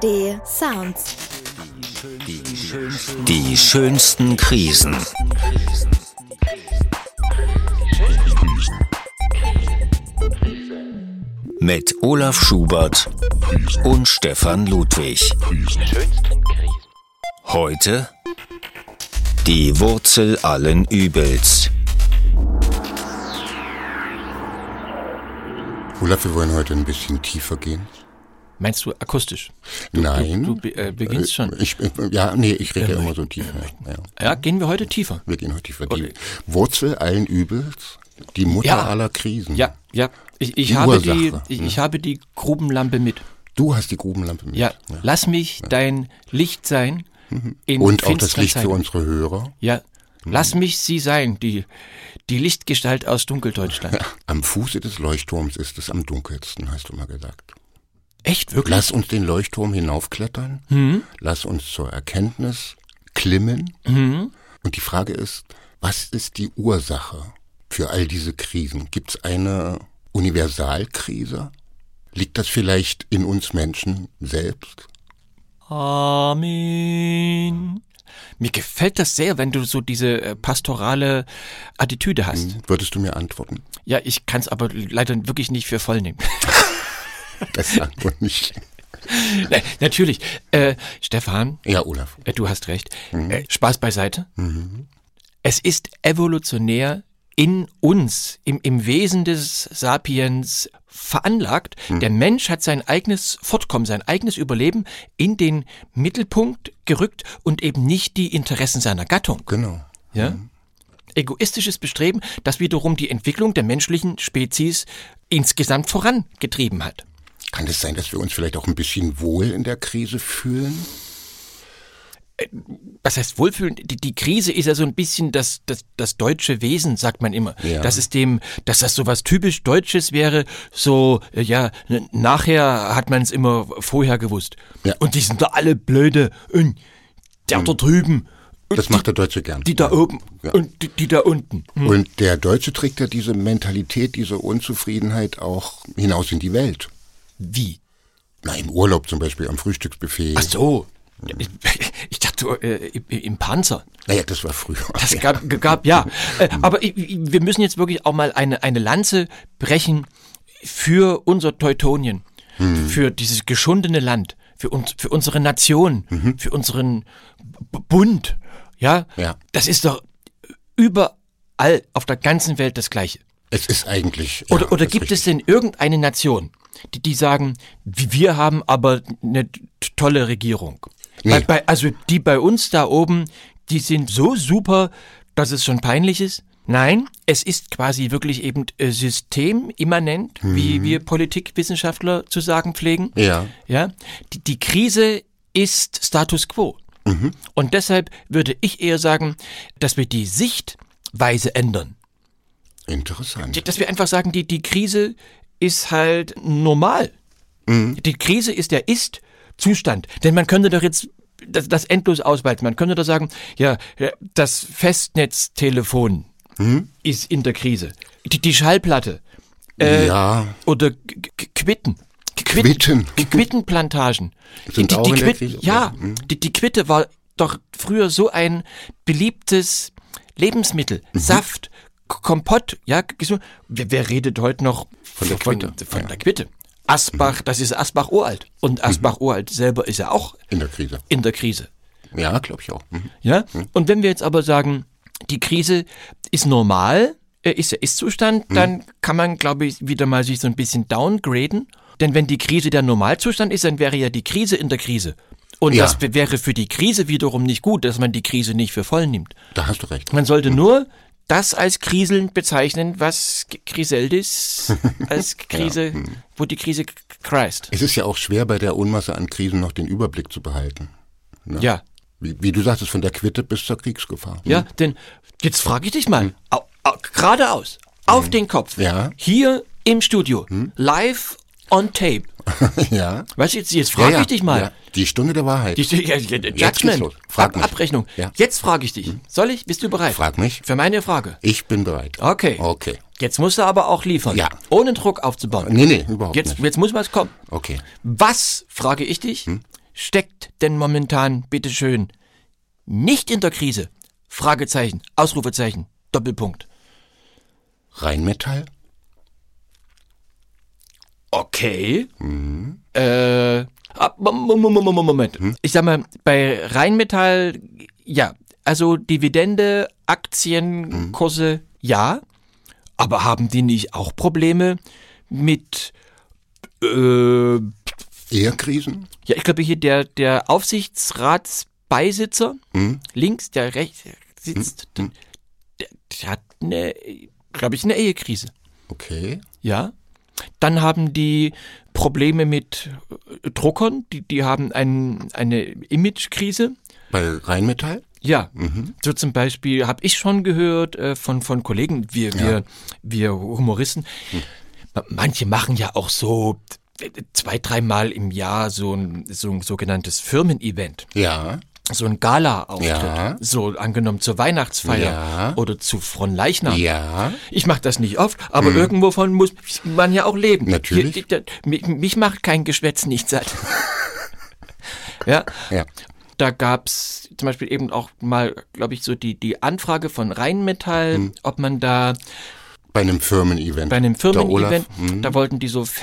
ARD Sounds. Die schönsten Krisen. Mit Olaf Schubert und Stefan Ludwig. Heute die Wurzel allen Übels. Olaf, wir wollen heute ein bisschen tiefer gehen. Meinst du akustisch? Nein. Du beginnst schon. Ich rede immer so tief. Ja, gehen wir heute tiefer? Wir gehen heute tiefer. Okay. Die Wurzel allen Übels, die Mutter aller Krisen. Ja. Ich habe die Grubenlampe mit. Du hast die Grubenlampe mit. Ja. Lass mich dein Licht sein. Und auch das Licht für unsere Hörer. Ja. Lass mich sie sein, die Lichtgestalt aus Dunkeldeutschland. Ja. Am Fuße des Leuchtturms ist es am dunkelsten, hast du mal gesagt. Echt, wirklich? Lass uns den Leuchtturm hinaufklettern. Lass uns zur Erkenntnis klimmen. Und die Frage ist, was ist die Ursache für all diese Krisen? Gibt es eine Universalkrise? Liegt das vielleicht in uns Menschen selbst? Amen. Mir gefällt das sehr, wenn du so diese pastorale Attitüde hast. Würdest du mir antworten? Ja, ich kann es aber leider wirklich nicht für voll nehmen. Das sagt man nicht. Nein, natürlich. Stefan. Ja, Olaf. Du hast recht. Spaß beiseite. Es ist evolutionär in uns, im Wesen des Sapiens veranlagt. Der Mensch hat sein eigenes Fortkommen, sein eigenes Überleben in den Mittelpunkt gerückt und eben nicht die Interessen seiner Gattung. Genau. Ja? Egoistisches Bestreben, das wiederum die Entwicklung der menschlichen Spezies insgesamt vorangetrieben hat. Kann es sein, dass wir uns vielleicht auch ein bisschen wohl in der Krise fühlen? Was heißt wohlfühlen? Die Krise ist ja so ein bisschen das deutsche Wesen, sagt man immer. Ja. Dass das so was typisch Deutsches wäre, so, nachher hat man es immer vorher gewusst. Ja. Und die sind da alle blöde und der da drüben. Das macht der Deutsche gern. Die da oben und die da unten. Und der Deutsche trägt ja diese Mentalität, diese Unzufriedenheit auch hinaus in die Welt. Wie? Na, im Urlaub zum Beispiel, am Frühstücksbuffet. Ach so. Ich dachte, im Panzer. Naja, das war früher. Das gab ja. Aber wir müssen jetzt wirklich auch mal eine Lanze brechen für unser Teutonien, für dieses geschundene Land, für unsere Nation, für unseren Bund. Ja? Das ist doch überall auf der ganzen Welt das Gleiche. Es ist eigentlich... Oder gibt es denn irgendeine Nation, die sagen, wir haben aber eine tolle Regierung? Nee. Also die bei uns da oben, die sind so super, dass es schon peinlich ist. Nein, es ist quasi wirklich eben systemimmanent, wie wir Politikwissenschaftler zu sagen pflegen. Ja. Die Krise ist Status quo. Und deshalb würde ich eher sagen, dass wir die Sichtweise ändern. Interessant. Dass wir einfach sagen, die Krise ist halt normal. Die Krise ist der Ist-Zustand. Denn man könnte doch jetzt das endlos ausweiten. Man könnte doch sagen, ja, das Festnetztelefon ist in der Krise. Die Schallplatte. Oder Quittenplantagen. Sind auch in der Krise? Ja, die Quitte war doch früher so ein beliebtes Lebensmittel. Saft, Kompott, ja. Wer redet heute noch von der Quitte? Asbach, das ist Asbach-Uralt. Und Asbach-Uralt selber ist ja auch in der Krise. Ja, glaube ich auch. Ja? Und wenn wir jetzt aber sagen, die Krise ist normal, ist der Ist-Zustand, dann kann man, glaube ich, wieder mal sich so ein bisschen downgraden. Denn wenn die Krise der Normalzustand ist, dann wäre ja die Krise in der Krise. Und das wäre für die Krise wiederum nicht gut, dass man die Krise nicht für voll nimmt. Da hast du recht. Man sollte nur das als Kriseln bezeichnen, was kriselt ist, als Krise, wo die Krise kreist. Es ist ja auch schwer, bei der Unmasse an Krisen noch den Überblick zu behalten. Ne? Ja. Wie du sagtest, von der Quitte bis zur Kriegsgefahr. Ja, denn jetzt frage ich dich mal, geradeaus, auf den Kopf, hier im Studio, live on tape. Ja. Weißt du, jetzt frage ich dich mal. Ja. Die Stunde der Wahrheit. Judgment, Abrechnung. Ja. Jetzt frage ich dich. Bist du bereit? Frag mich. Für meine Frage. Ich bin bereit. Okay. Jetzt musst du aber auch liefern. Ja. Ohne Druck aufzubauen. Nee, überhaupt nicht. Jetzt muss was kommen. Okay. Was, frage ich dich, steckt denn momentan, bitteschön, nicht in der Krise? Fragezeichen, Ausrufezeichen, Doppelpunkt. Rheinmetall? Okay. Moment. Ich sag mal, bei Rheinmetall, ja, also Dividende, Aktienkurse, ja, aber haben die nicht auch Probleme mit, Ehekrisen? ja, ich glaube hier der Aufsichtsratsbeisitzer, links, der rechts sitzt, der hat glaube ich, eine Ehekrise. Okay. Ja. Dann haben die Probleme mit Druckern, die haben eine Imagekrise. Bei Rheinmetall? Ja, so zum Beispiel habe ich schon gehört von Kollegen, wir Humoristen, manche machen ja auch so 2-3 Mal im Jahr so ein sogenanntes Firmen-Event. Ja. So ein Gala-Auftritt, Ja. so angenommen zur Weihnachtsfeier Ja. oder zu Fronleichnam. Ja. Ich mache das nicht oft, aber irgendwovon muss man ja auch leben. Natürlich. Mich macht kein Geschwätz nicht satt. Ja. Ja. Da gab's zum Beispiel eben auch mal, glaube ich, so die Anfrage von Rheinmetall, ob man da Bei einem Firmen-Event. bei einem Firmen-Event, Olaf, da wollten die so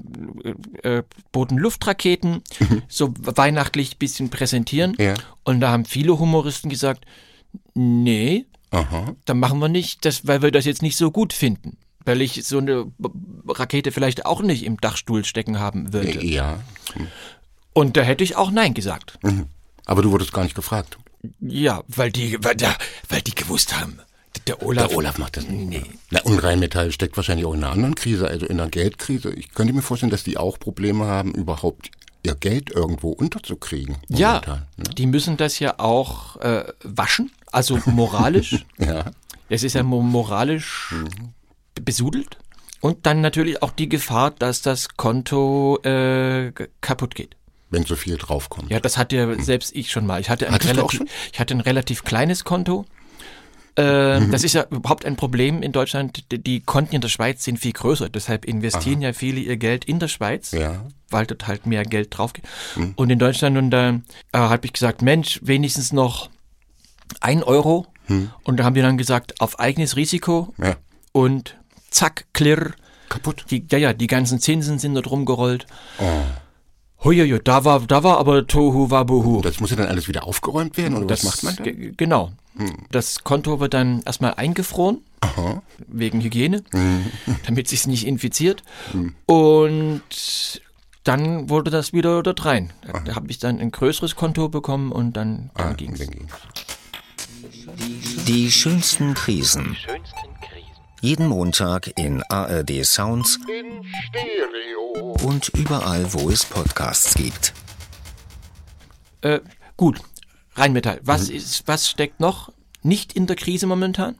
Bodenluftraketen so weihnachtlich bisschen präsentieren. Ja. Und da haben viele Humoristen gesagt, nee, Aha. da machen wir nicht, weil wir das jetzt nicht so gut finden. Weil ich so eine Rakete vielleicht auch nicht im Dachstuhl stecken haben würde. Ja. Und da hätte ich auch Nein gesagt. Aber du wurdest gar nicht gefragt. Ja, weil die gewusst haben. Der Olaf macht das nicht. Nee. Na, und Rheinmetall steckt wahrscheinlich auch in einer anderen Krise, also in einer Geldkrise. Ich könnte mir vorstellen, dass die auch Probleme haben, überhaupt ihr Geld irgendwo unterzukriegen. Ja, momentan, ne? die müssen das ja auch waschen, also moralisch. Ja. Es ist ja moralisch besudelt. Und dann natürlich auch die Gefahr, dass das Konto kaputt geht. Wenn so viel draufkommt. Ja, das hatte selbst ich schon mal. Ich hatte Hattest du auch schon? ein relativ kleines Konto. Das ist ja überhaupt ein Problem in Deutschland. Die Konten in der Schweiz sind viel größer. Deshalb investieren ja viele ihr Geld in der Schweiz, Ja. weil dort halt mehr Geld drauf geht. Und in Deutschland, und da habe ich gesagt, Mensch, wenigstens noch 1 Euro. Und da haben die dann gesagt, auf eigenes Risiko. Ja. Und zack, klirr. Kaputt. Die ganzen Zinsen sind dort rumgerollt. Huiuiui, da war aber Tohu Wabohu. Das muss ja dann alles wieder aufgeräumt werden, oder was macht man dann? Genau. Das Konto wird dann erstmal eingefroren, wegen Hygiene, damit es sich nicht infiziert. Und dann wurde das wieder dort rein. Da habe ich dann ein größeres Konto bekommen und dann ging's. Dann ging's. Die schönsten Krisen. Jeden Montag in ARD Sounds In Stereo. und überall, wo es Podcasts gibt. Gut, Rheinmetall. Was steckt noch nicht in der Krise momentan?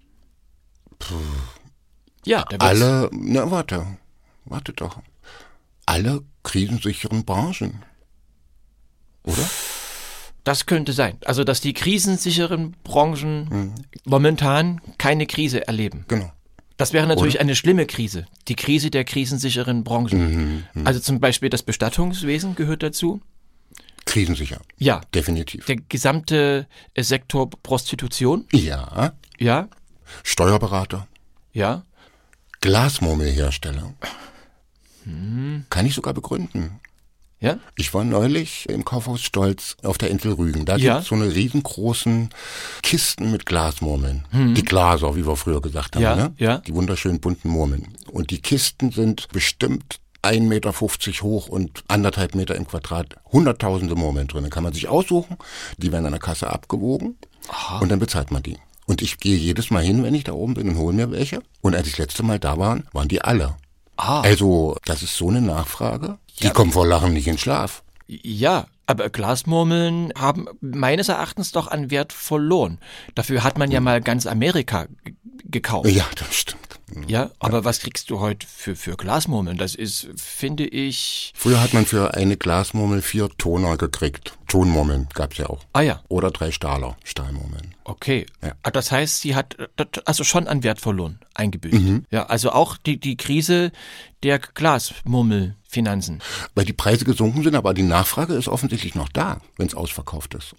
Ja, da wird's- Warte doch. Alle krisensicheren Branchen. Oder? Das könnte sein. Also, dass die krisensicheren Branchen momentan keine Krise erleben. Genau. Das wäre natürlich eine schlimme Krise. Die Krise der krisensicheren Branchen. Also zum Beispiel das Bestattungswesen gehört dazu. Krisensicher. Ja. Definitiv. Der gesamte Sektor Prostitution. Ja. Ja. Steuerberater. Ja. Glasmurmelhersteller. Kann ich sogar begründen. Ja. Ich war neulich im Kaufhaus Stolz auf der Insel Rügen. Da Ja. gibt's so eine riesengroßen Kisten mit Glasmurmeln. Die Glaser, wie wir früher gesagt haben. Ja, Ne? ja. Die wunderschönen bunten Murmeln. Und die Kisten sind bestimmt 1,50 Meter hoch und 1,5 Meter im Quadrat. Hunderttausende Murmeln drin. Da kann man sich aussuchen. Die werden an der Kasse abgewogen. Und dann bezahlt man die. Und ich gehe jedes Mal hin, wenn ich da oben bin, und hole mir welche. Und als ich das letzte Mal da war, waren die alle. Also, das ist so eine Nachfrage. Die kommen vor Lachen nicht in Schlaf. Ja, aber Glasmurmeln haben meines Erachtens doch an Wert verloren. Dafür hat man ja mal ganz Amerika gekauft. Ja, das stimmt. Ja, aber was kriegst du heute für Glasmurmeln? Das ist, finde ich... Früher hat man für eine Glasmurmel 4 Toner gekriegt. Tonmurmeln gab's ja auch. Ah ja. Oder 3 Stahlmurmeln. Okay. Ja. Das heißt, sie hat also schon an Wert verloren, eingebüßt. Ja, also auch die Krise der Glasmurmelfinanzen. Weil die Preise gesunken sind, aber die Nachfrage ist offensichtlich noch da, wenn es ausverkauft ist.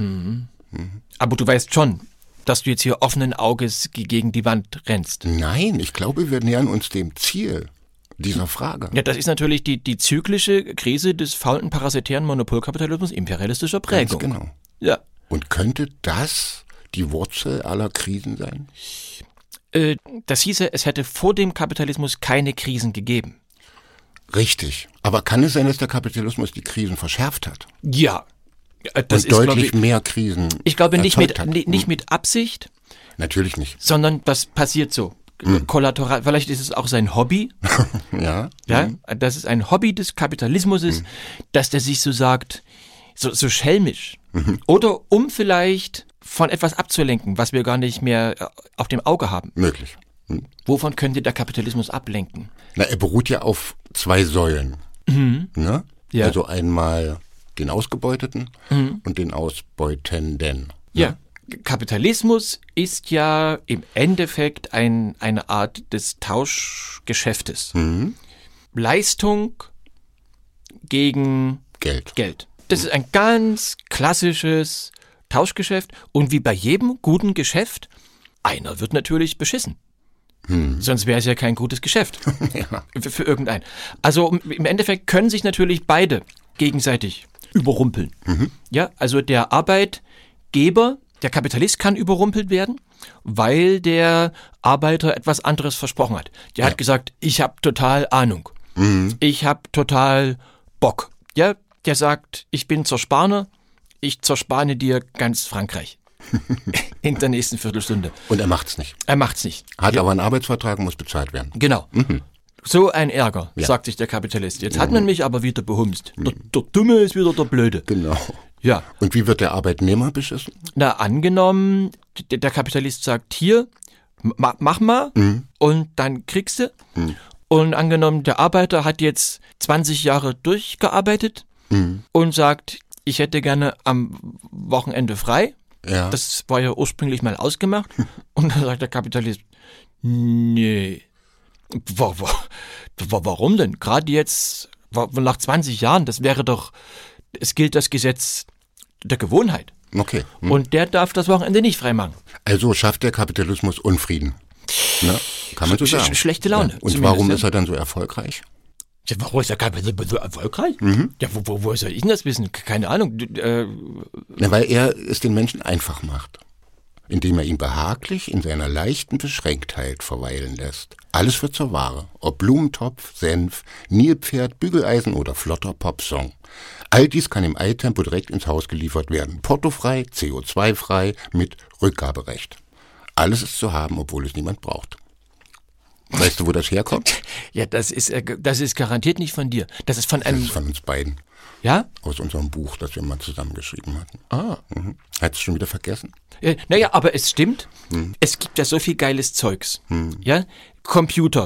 Aber du weißt schon, dass du jetzt hier offenen Auges gegen die Wand rennst. Nein, ich glaube, wir nähern uns dem Ziel dieser Frage. Ja, das ist natürlich die zyklische Krise des faulen parasitären Monopolkapitalismus imperialistischer Prägung. Ganz genau. Ja. Und könnte das die Wurzel aller Krisen sein? Das hieße, es hätte vor dem Kapitalismus keine Krisen gegeben. Richtig. Aber kann es sein, dass der Kapitalismus die Krisen verschärft hat? Ja. Das und deutlich mehr Krisen ich glaube nicht hat. nicht mit Absicht. Natürlich nicht. Sondern das passiert so. Kollateral, vielleicht ist es auch sein Hobby. Ja. Dass es ein Hobby des Kapitalismus ist, dass der sich so sagt, so schelmisch. Oder um vielleicht von etwas abzulenken, was wir gar nicht mehr auf dem Auge haben. Möglich. Wovon könnte der Kapitalismus ablenken? Na, er beruht ja auf 2 Säulen. Ne? Ja. Also einmal den Ausgebeuteten und den Ausbeutenden. Ja. Kapitalismus ist ja im Endeffekt eine Art des Tauschgeschäftes. Leistung gegen Geld. Das ist ein ganz klassisches Tauschgeschäft und wie bei jedem guten Geschäft, einer wird natürlich beschissen. Sonst wäre es ja kein gutes Geschäft für irgendeinen. Also im Endeffekt können sich natürlich beide gegenseitig überrumpeln. Ja, also der Arbeitgeber, der Kapitalist kann überrumpelt werden, weil der Arbeiter etwas anderes versprochen hat. Der hat gesagt, ich habe total Ahnung. Ich habe total Bock. Ja, der sagt, ich bin Zerspaner, ich zerspane dir ganz Frankreich. In der nächsten Viertelstunde. Und er macht's nicht. Hat aber einen Arbeitsvertrag, muss bezahlt werden. Genau. So ein Ärger, sagt sich der Kapitalist. Jetzt hat man mich aber wieder behumst. Der Dumme ist wieder der Blöde. Genau. Ja. Und wie wird der Arbeitnehmer beschissen? Na, angenommen, der Kapitalist sagt, hier, mach mal und dann kriegst du. Und angenommen, der Arbeiter hat jetzt 20 Jahre durchgearbeitet und sagt, ich hätte gerne am Wochenende frei. Ja. Das war ja ursprünglich mal ausgemacht. Und dann sagt der Kapitalist, nee. Warum denn? Gerade jetzt, nach 20 Jahren, das wäre doch, es gilt das Gesetz der Gewohnheit. Okay. Und der darf das Wochenende nicht freimachen. Also schafft der Kapitalismus Unfrieden. Ne? Kann man so sagen. Schlechte Laune. Ja. Und warum ist er dann so erfolgreich? Ja, warum ist der Kapitalismus so erfolgreich? Ja, wo soll ich denn das wissen? Keine Ahnung. Weil er es den Menschen einfach macht. Indem er ihn behaglich in seiner leichten Beschränktheit verweilen lässt. Alles wird zur Ware. Ob Blumentopf, Senf, Nilpferd, Bügeleisen oder flotter Popsong. All dies kann im Eiltempo direkt ins Haus geliefert werden. Portofrei, CO2-frei, mit Rückgaberecht. Alles ist zu haben, obwohl es niemand braucht. Weißt du, wo das herkommt? Ja, das ist garantiert nicht von dir. Das ist von einem... Das ist von uns beiden. Ja? Aus unserem Buch, das wir mal zusammengeschrieben hatten. Hast du schon wieder vergessen? Naja, aber es stimmt. Es gibt ja so viel geiles Zeugs. Ja? Computer,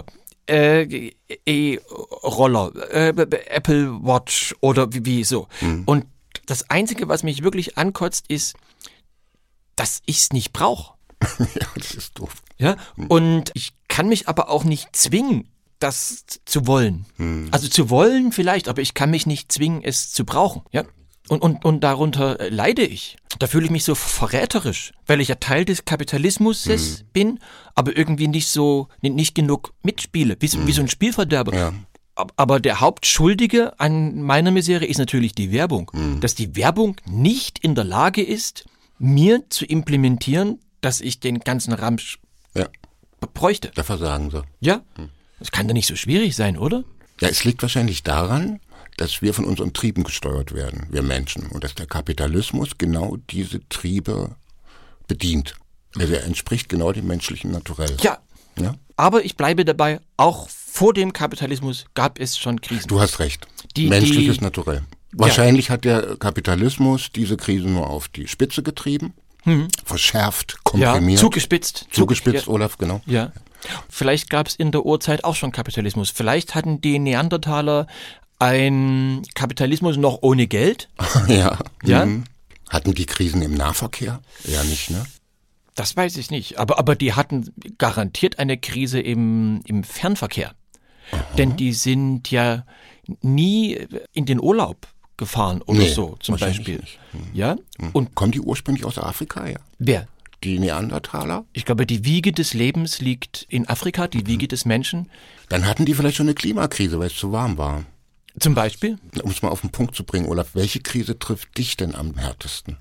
E-Roller, Apple Watch oder wie so. Und das Einzige, was mich wirklich ankotzt, ist, dass ich es nicht brauche. Ja, das ist doof. Ja? Und ich kann mich aber auch nicht zwingen, das zu wollen. Also zu wollen vielleicht, aber ich kann mich nicht zwingen, es zu brauchen. Ja? Und darunter leide ich. Da fühle ich mich so verräterisch, weil ich ja Teil des Kapitalismus bin, aber irgendwie nicht genug mitspiele, wie so ein Spielverderber. Ja. Aber der Hauptschuldige an meiner Misere ist natürlich die Werbung. Dass die Werbung nicht in der Lage ist, mir zu implementieren, dass ich den ganzen Ramsch bräuchte. Da versagen sie. Ja, das kann doch nicht so schwierig sein, oder? Ja, es liegt wahrscheinlich daran, dass wir von unseren Trieben gesteuert werden, wir Menschen. Und dass der Kapitalismus genau diese Triebe bedient. Also er entspricht genau dem menschlichen Naturell. Ja, aber ich bleibe dabei, auch vor dem Kapitalismus gab es schon Krisen. Du hast recht. Menschliches Naturell. Wahrscheinlich hat der Kapitalismus diese Krisen nur auf die Spitze getrieben. Verschärft, komprimiert. Ja, zugespitzt. Zugespitzt, Olaf, genau. Ja. Vielleicht gab es in der Urzeit auch schon Kapitalismus. Vielleicht hatten die Neandertaler einen Kapitalismus noch ohne Geld. Ja. Ja? Hatten die Krisen im Nahverkehr? Ja, nicht, ne? Das weiß ich nicht. Aber die hatten garantiert eine Krise im Fernverkehr. Aha. Denn die sind ja nie in den Urlaub gefahren oder so, zum Beispiel. Nicht. Ja? Und kommen die ursprünglich aus Afrika, ja? Wer? Die Neandertaler? Ich glaube, die Wiege des Lebens liegt in Afrika, die Wiege des Menschen. Dann hatten die vielleicht schon eine Klimakrise, weil es zu warm war. Zum Beispiel? Um es mal auf den Punkt zu bringen, Olaf, welche Krise trifft dich denn am härtesten?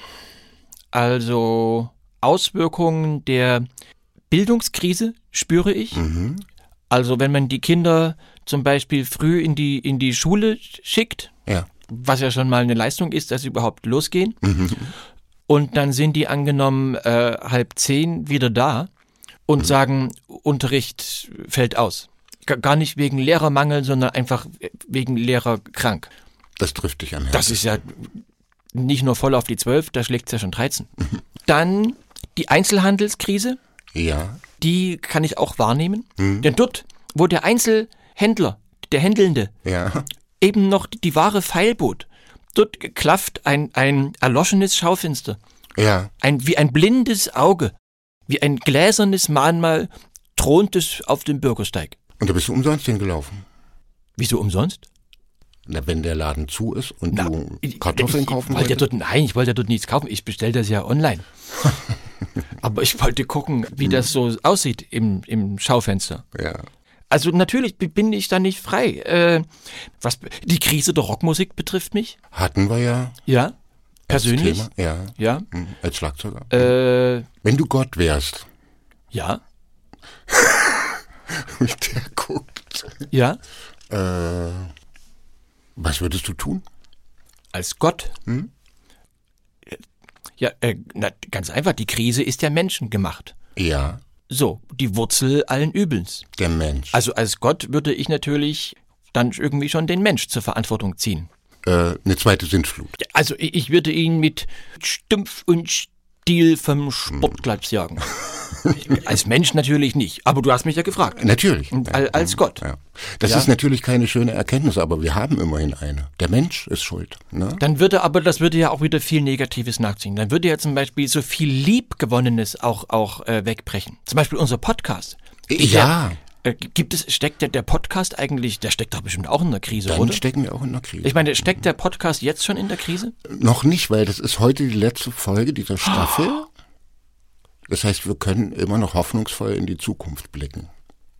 Also Auswirkungen der Bildungskrise spüre ich. Also wenn man die Kinder zum Beispiel früh in die Schule schickt, was ja schon mal eine Leistung ist, dass sie überhaupt losgehen. Und dann sind die angenommen 9:30 wieder da und sagen, Unterricht fällt aus. Gar nicht wegen Lehrermangel, sondern einfach wegen Lehrer krank. Das trifft dich am härtesten. Das ist ja nicht nur voll auf die 12, da schlägt es ja schon 13. Dann die Einzelhandelskrise. Ja. Die kann ich auch wahrnehmen. Denn dort, wo der Einzelhändler, der Händelnde, eben noch die Ware feilbot, dort klafft ein erloschenes Schaufenster. Ja. Wie ein blindes Auge, wie ein gläsernes Mahnmal thront es auf dem Bürgersteig. Und da bist du umsonst hingelaufen? Wieso umsonst? Na, wenn der Laden zu ist und du Kartoffeln kaufen wolltest? Nein, ich wollte ja dort nichts kaufen. Ich bestelle das ja online. Aber ich wollte gucken, wie das so aussieht im Schaufenster. Ja. Also natürlich bin ich da nicht frei. Was die Krise der Rockmusik betrifft mich. Hatten wir ja. Ja, persönlich. Thema. Ja. Ja. Als Schlagzeuger. Wenn du Gott wärst. Ja. Der guckt. Ja. Was würdest du tun? Als Gott? Ja, ganz einfach. Die Krise ist ja menschengemacht. Ja. So, die Wurzel allen Übels. Der Mensch. Also als Gott würde ich natürlich dann irgendwie schon den Mensch zur Verantwortung ziehen. Eine zweite Sintflut. Ja, also ich würde ihn mit Stumpf und Stiel vom Sportplatz jagen. Als Mensch natürlich nicht, aber du hast mich ja gefragt. Natürlich. Als Gott. Ja. Das ist natürlich keine schöne Erkenntnis, aber wir haben immerhin eine. Der Mensch ist schuld. Ne? Das würde ja auch wieder viel Negatives nachziehen. Dann würde ja zum Beispiel so viel Liebgewonnenes auch wegbrechen. Zum Beispiel unser Podcast. Steckt der Podcast eigentlich, der steckt doch bestimmt auch in der Krise, Dann oder? Stecken wir auch in der Krise. Ich meine, steckt der Podcast jetzt schon in der Krise? Noch nicht, weil das ist heute die letzte Folge dieser Staffel. Das heißt, wir können immer noch hoffnungsvoll in die Zukunft blicken.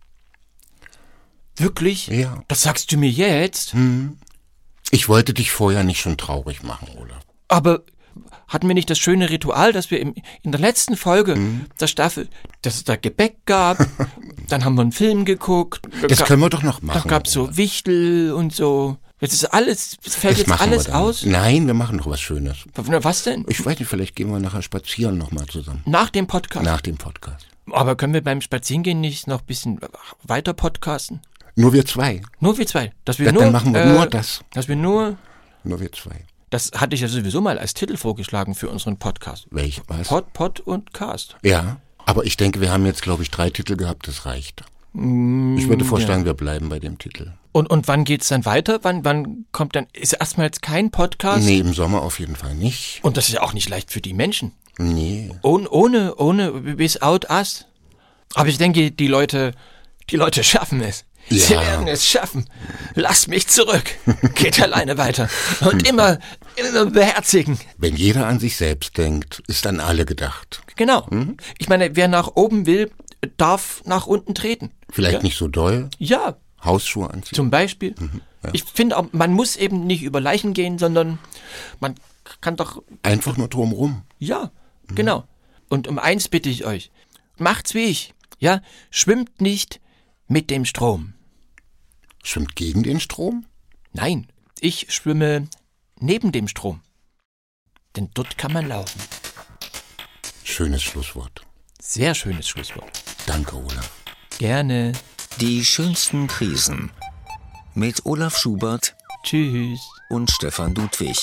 Wirklich? Ja. Das sagst du mir jetzt? Ich wollte dich vorher nicht schon traurig machen, Olaf. Aber hatten wir nicht das schöne Ritual, dass wir in der letzten Folge der Staffel, dass es da Gebäck gab, dann haben wir einen Film geguckt. Das können wir doch noch machen. Da gab es so Wichtel und so. Jetzt ist alles, fällt jetzt alles aus? Nein, wir machen noch was Schönes. Was denn? Ich weiß nicht, vielleicht gehen wir nachher spazieren nochmal zusammen. Nach dem Podcast? Nach dem Podcast. Aber können wir beim Spazierengehen nicht noch ein bisschen weiter podcasten? Nur wir zwei. Nur wir zwei? Dann machen wir nur das. Nur wir zwei. Das hatte ich ja sowieso mal als Titel vorgeschlagen für unseren Podcast. Welch was? Pod und Cast. Ja, aber ich denke, wir haben jetzt, glaube ich, 3 Titel gehabt, das reicht. Ich würde vorschlagen, wir bleiben bei dem Titel. Und wann geht's dann weiter? Wann kommt dann, ist erstmal jetzt kein Podcast? Nee, im Sommer auf jeden Fall nicht. Und das ist ja auch nicht leicht für die Menschen. Nee. Ohne, without us. Aber ich denke, die Leute schaffen es. Ja. Sie werden es schaffen. Lasst mich zurück. Geht alleine weiter. Und immer beherzigen. Wenn jeder an sich selbst denkt, ist an alle gedacht. Genau. Ich meine, wer nach oben will, darf nach unten treten. Vielleicht nicht so doll. Ja. Hausschuhe anziehen. Zum Beispiel. Ja. Ich finde auch, man muss eben nicht über Leichen gehen, sondern man kann doch... Einfach nur drumrum. Ja, genau. Und um eins bitte ich euch. Macht's wie ich. Ja, schwimmt nicht mit dem Strom. Schwimmt gegen den Strom? Nein, ich schwimme neben dem Strom. Denn dort kann man laufen. Schönes Schlusswort. Sehr schönes Schlusswort. Danke, Olaf. Gerne. Die schönsten Krisen. Mit Olaf Schubert. Tschüss. Und Stefan Ludwig.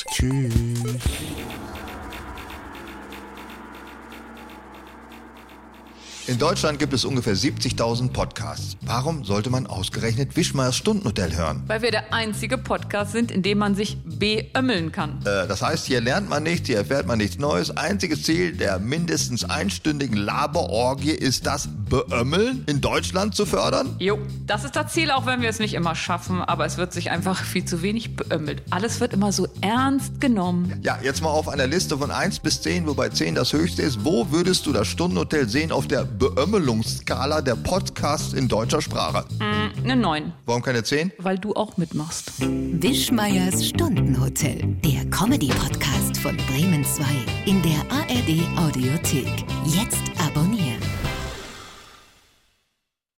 Tschüss. In Deutschland gibt es ungefähr 70.000 Podcasts. Warum sollte man ausgerechnet Wischmeiers Stundenhotel hören? Weil wir der einzige Podcast sind, in dem man sich beömmeln kann. Das heißt, hier lernt man nichts, hier erfährt man nichts Neues. Einziges Ziel der mindestens einstündigen Laberorgie ist das Beömmeln in Deutschland zu fördern? Jo, das ist das Ziel, auch wenn wir es nicht immer schaffen. Aber es wird sich einfach viel zu wenig beömmelt. Alles wird immer so ernst genommen. Ja, jetzt mal auf einer Liste von 1 bis 10, wobei 10 das höchste ist. Wo würdest du das Stundenhotel sehen auf der Beömmelungsskala der Podcasts in deutscher Sprache? Eine 9. Warum keine 10? Weil du auch mitmachst. Wischmeiers Stundenhotel, der Comedy-Podcast von Bremen 2 in der ARD Audiothek. Jetzt abonnieren.